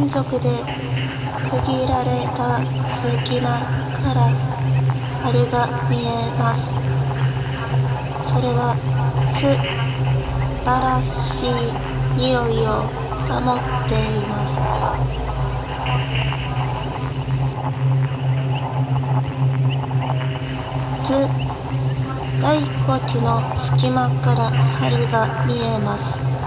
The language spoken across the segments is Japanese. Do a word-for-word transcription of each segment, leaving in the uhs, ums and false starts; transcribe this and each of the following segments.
金属で区切られた隙間から春が見えます。それは素晴らしい匂いを保っています。頭蓋骨の隙間から春が見えます。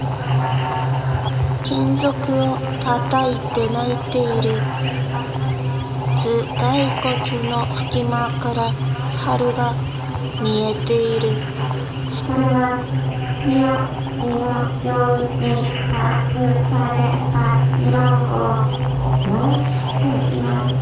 金属を叩いて鳴いている頭蓋骨の隙間から春が見えている。 それは匂いのように隠された色を燃しています。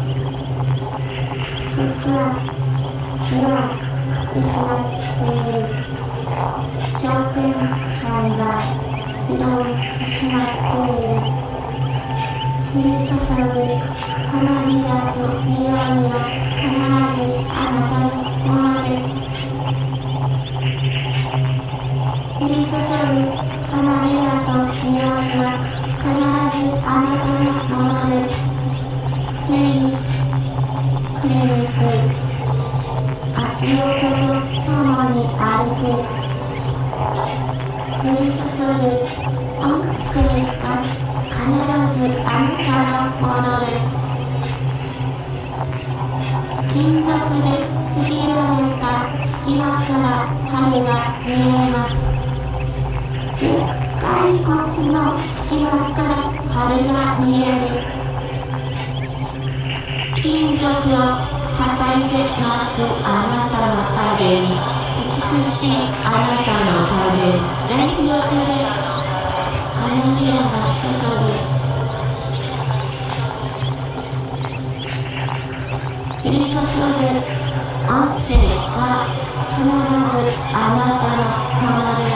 季節は色を失っている。商店街が色を失っている。降り注ぐ花びらと匂いは必ずあなたのものです。降り注ぐ花びらと匂いは必ずあなたのものです。目に触れにくい。足音とともに歩く。降り注ぐ音声は必ずあなたのものです。金属で区切られた隙間から春が見えます。頭蓋骨の隙間から春が見える。金属を叩いて鳴くあなたの影に美しいあなたの影全力で花びらが注ぐ。降り注ぐ音声は必ずあなたのものです。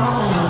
らない